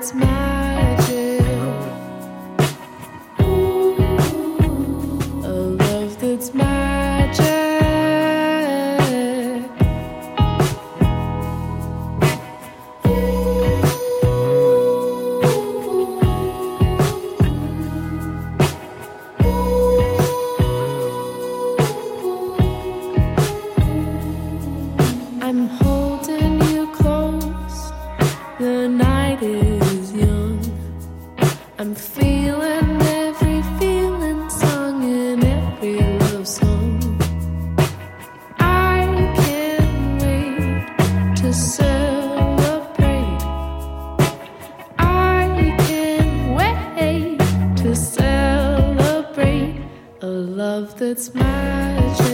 that's magic. A love that's magic. I'm holding you close. The night is young. I'm feeling every feeling sung in every love song. I can't wait to celebrate. I can't wait to celebrate a love that's magic.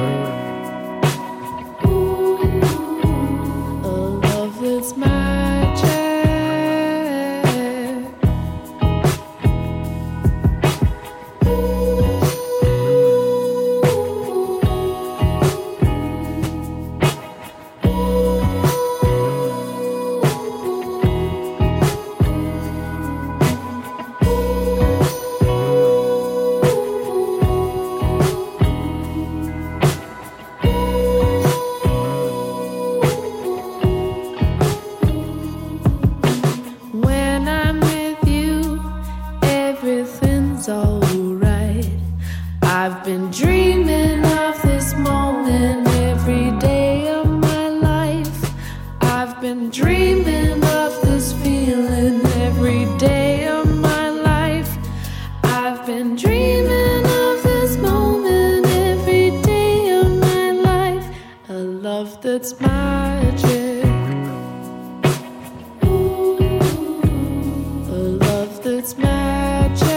It's magic. When I'm with you, everything's alright. I've been dreaming of this moment every day of my life. I've been dreaming of this feeling every day of my life. I've been dreaming of this moment every day of my life. A love that's magic. It's magic.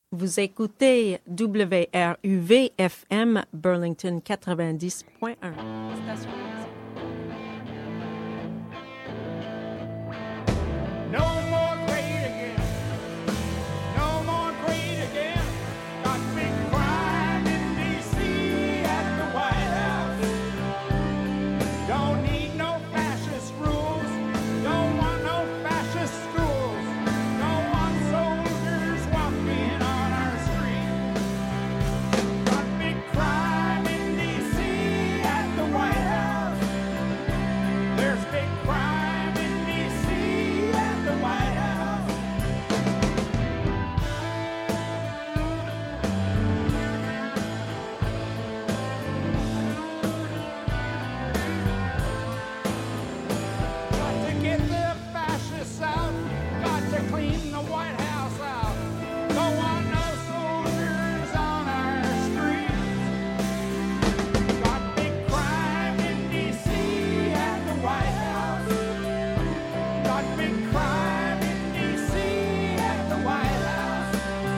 Vous écoutez WRUV-FM Burlington 90.1. Station. No more great again. No more great again. Got big crime in D.C. at the White House. Don't need no fascist rules. Don't want no fascist schools. Don't want soldiers walking on our street. Got big crime in D.C. at the White House. There's big crime in D.C. at the White House. Got to get the fascists out. Got to clean the White House out. Don't want no soldiers on our streets. Got big crime in D.C. at the White House. Got big crime in D.C. at the White House.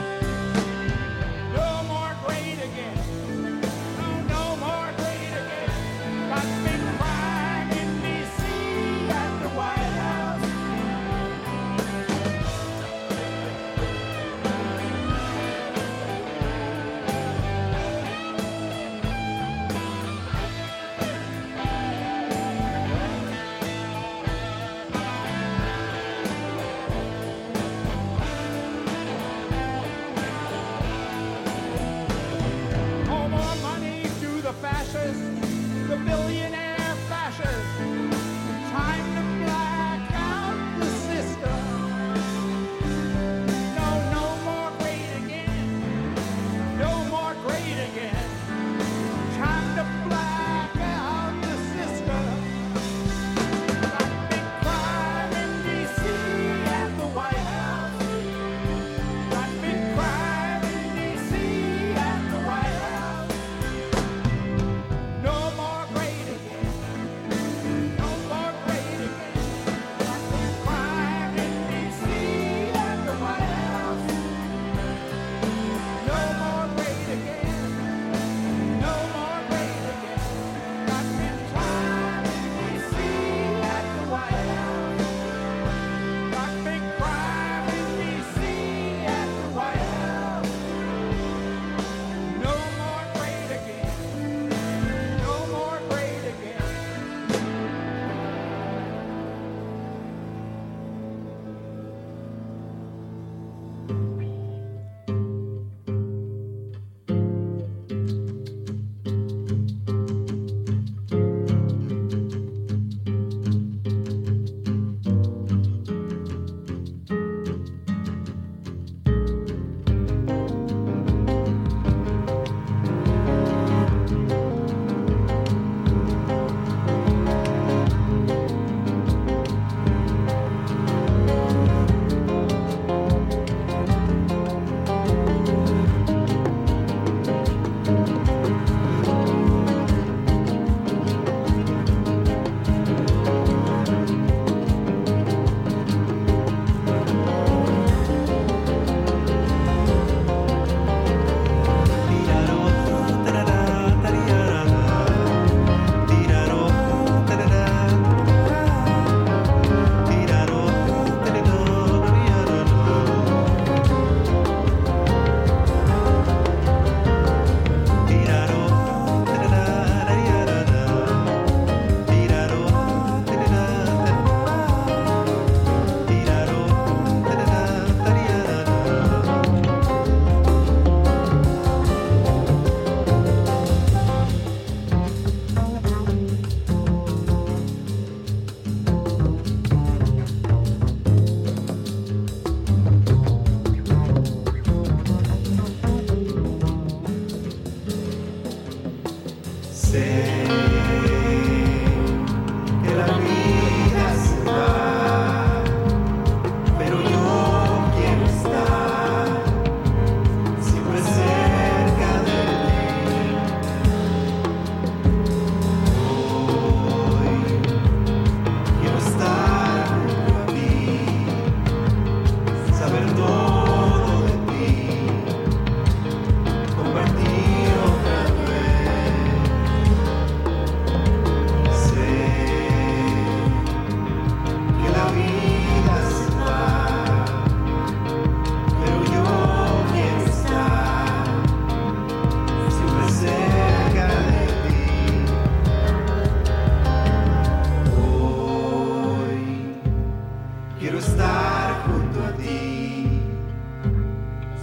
No more great again. No, no more great again. Got big crime in D.C. at the White House.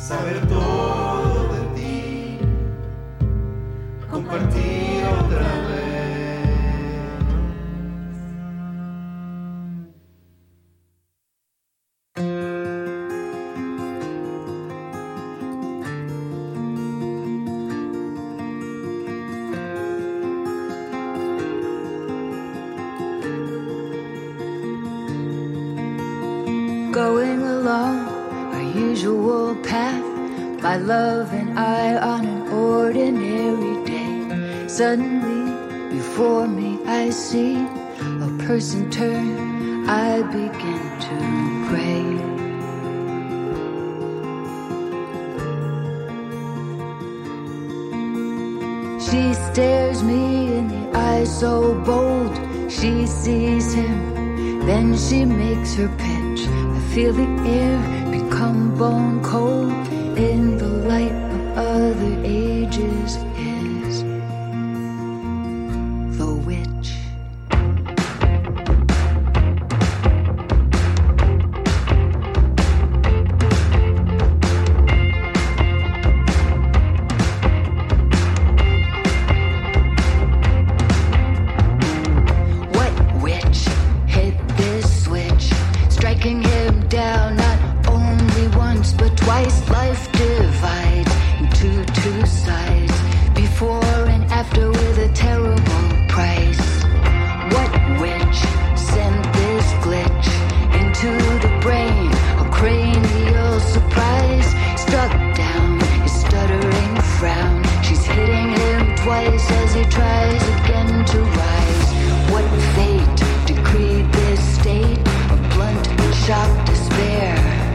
saber todo de ti, compartir otra vez. Going along our usual path, my love and I on an ordinary day. Suddenly, before me I see a person turn, I begin to pray. She stares me in the eye so bold, she sees him, then she makes her pitch. I feel the air become bone cold in the light of other ages is the witch. What witch hit this switch, striking him down not only once but twice? Life divides into two sides, before and after, with a terrible price. What witch sent this glitch into the brain? A cranial surprise, struck down his stuttering frown. She's hitting him twice as he tries again to rise. What fate decreed this state of blunt shock despair?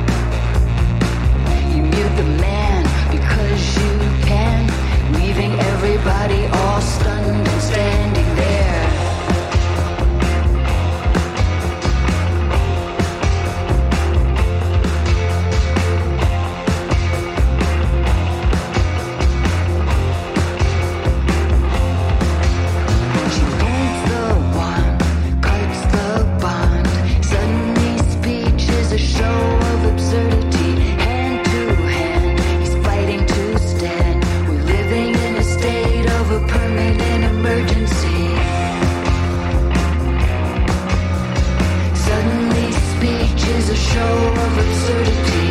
You mute the man because you can, leaving everybody all stunned and standing there. She pulls the wand, cuts the bond. Suddenly speech is a show of absurdity. Hand to hand, he's fighting to stand. We're living in a state of a permanent emergency. Suddenly speech is a show of absurdity.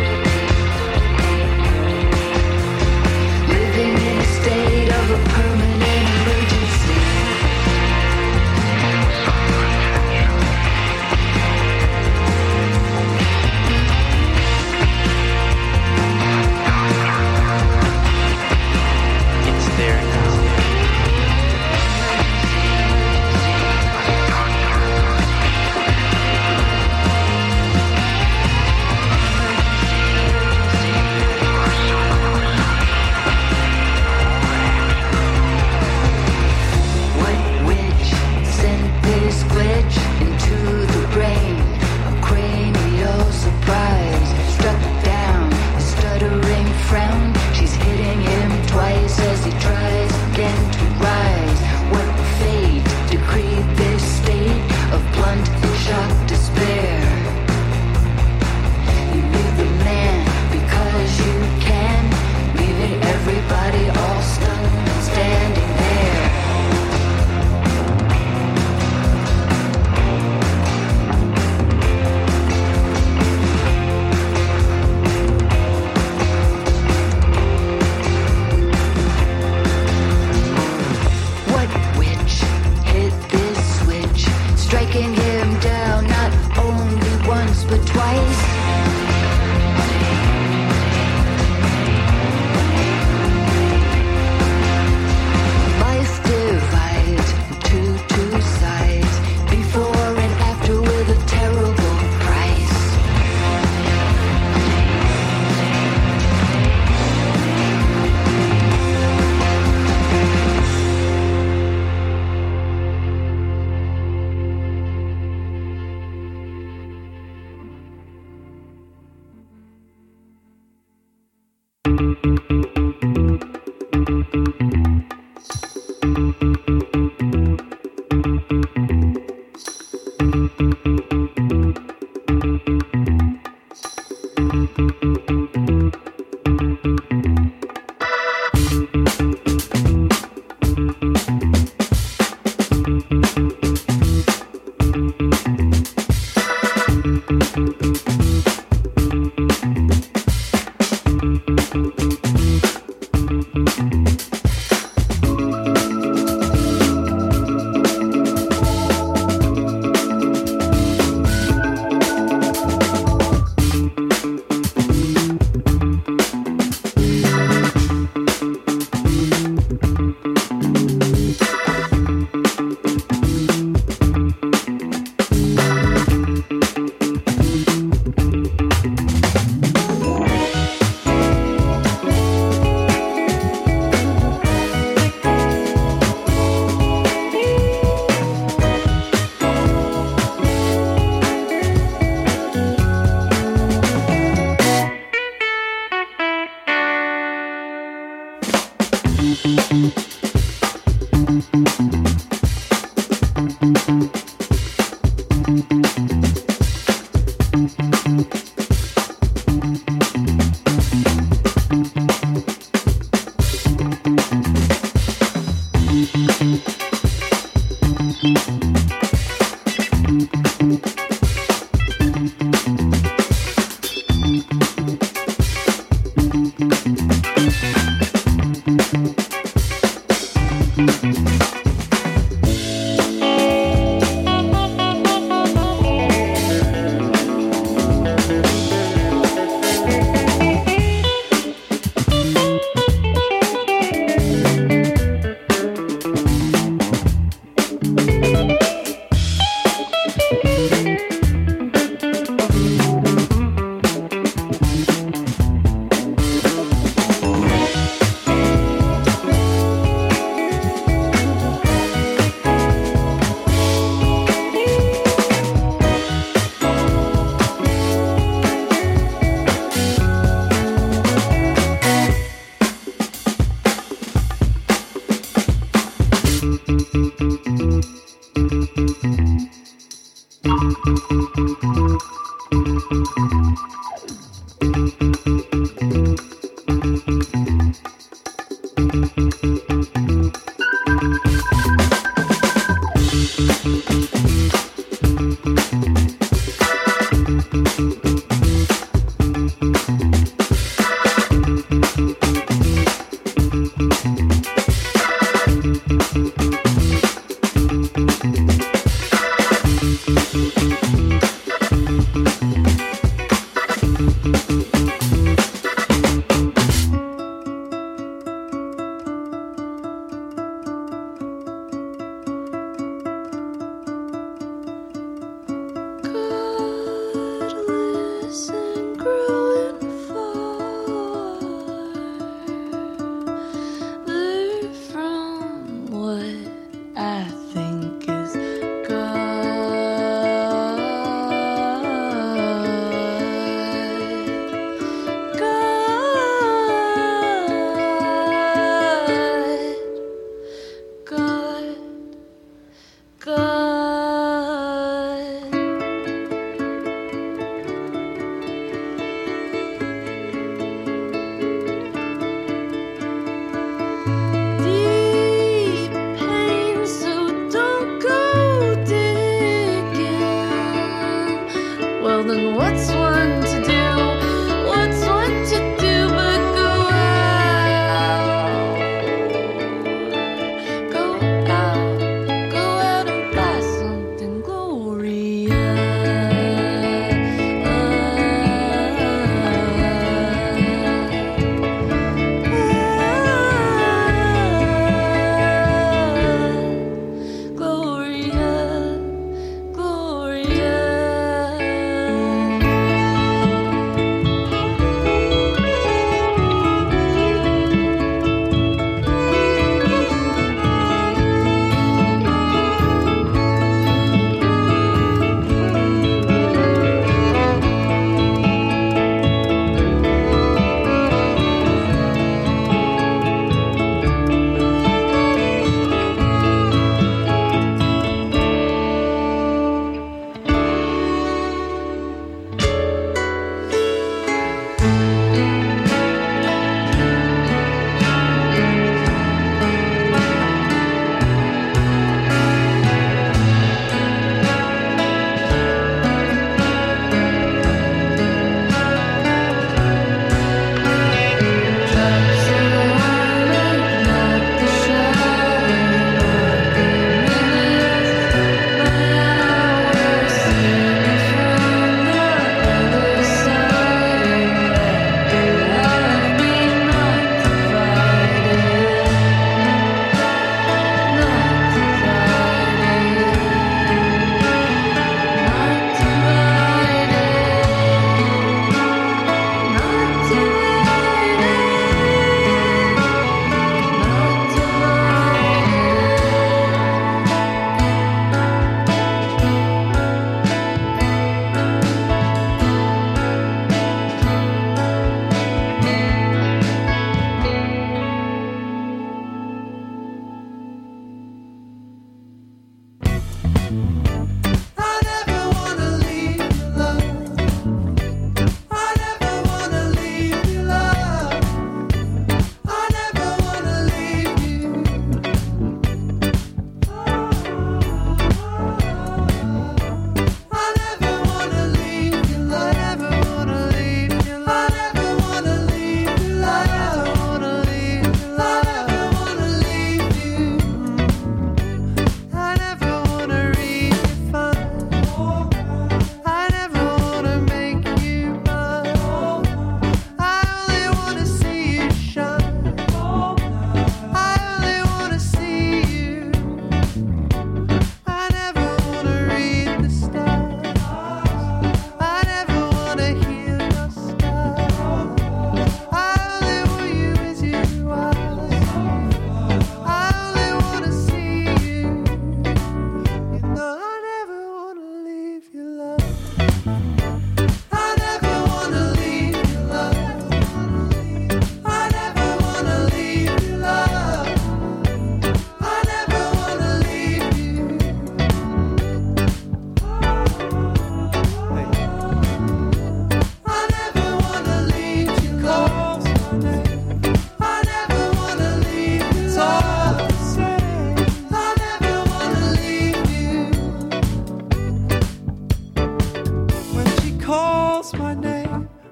Living in a state of a permanent emergency. It's there now. What witch sent this glitch into the brain? A cranial surprise, struck down a stuttering frown. She's hitting him twice as he tries again to rise. What fate decreed this state of blunt and shocked despair? You leave the man because you can, leaving everybody all stunned and standing there. What witch hit this switch, striking him down not only once but twice? Life divides into two sides, before and after, with a terrible price.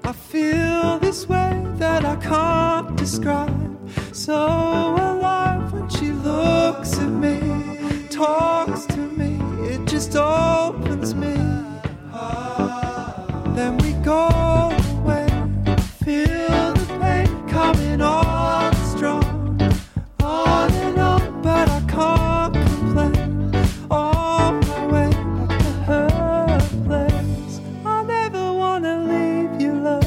I feel this way that I can't describe. So alive when she looks at me, talks to me, it just opens me. Then we go away, feel the pain coming on strong, on and on, but I can't complain. On my way back to her place, I never wanna leave you, love.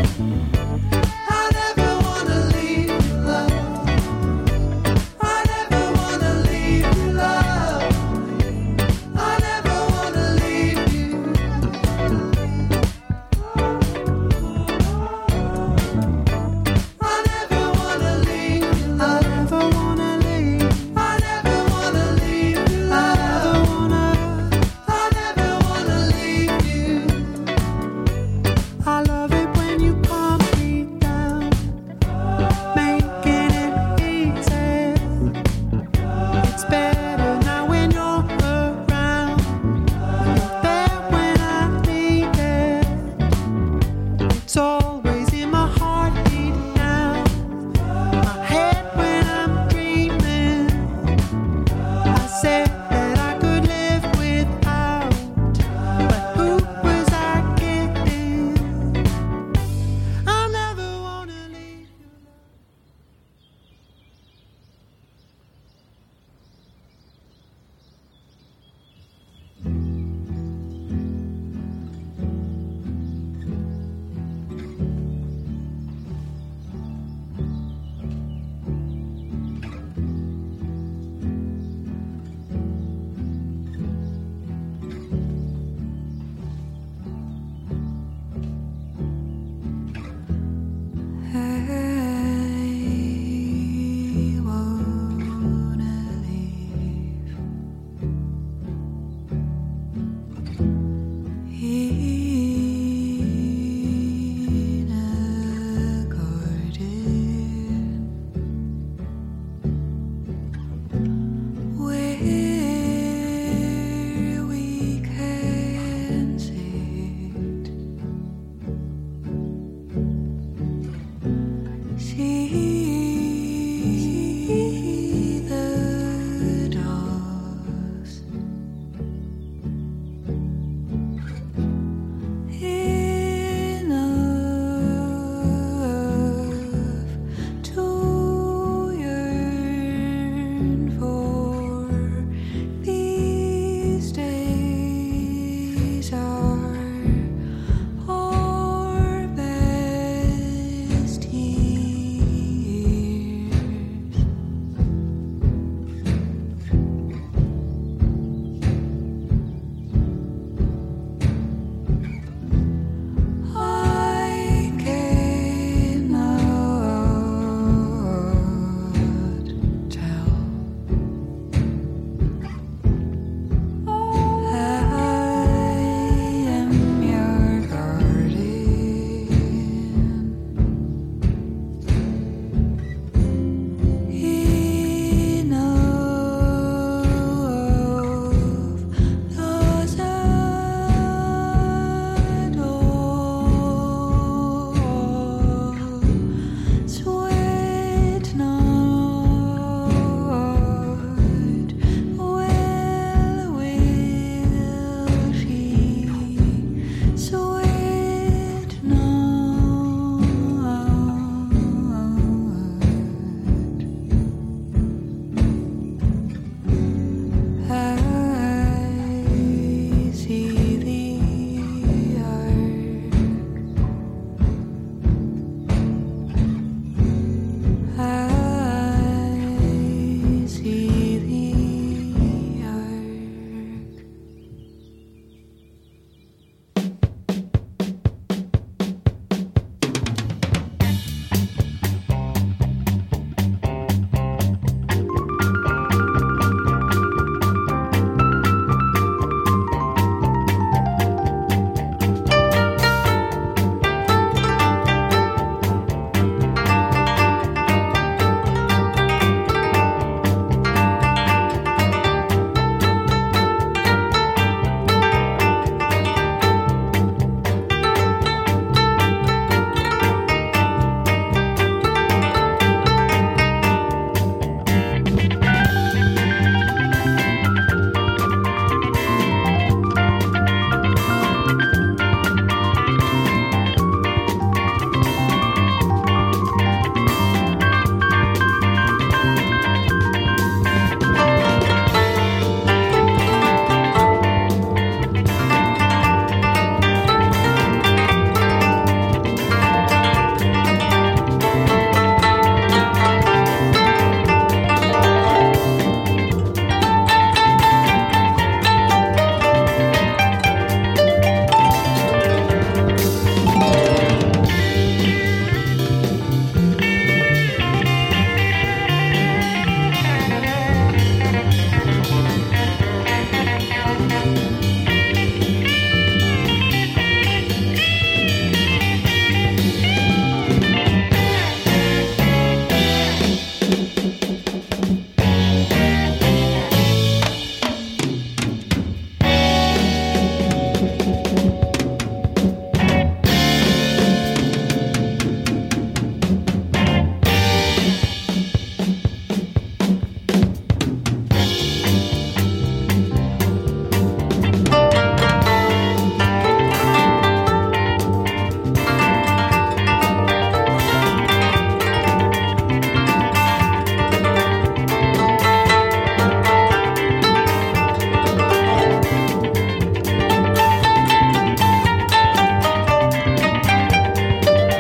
I never wanna leave you, love. I never wanna leave you, love. I never wanna leave you. I never wanna leave you, love. I never wanna leave. I never wanna leave you, love. I never wanna leave you. I love it when you calm me down, making it easy. It's better now when you're around. You're there when I need it. It's all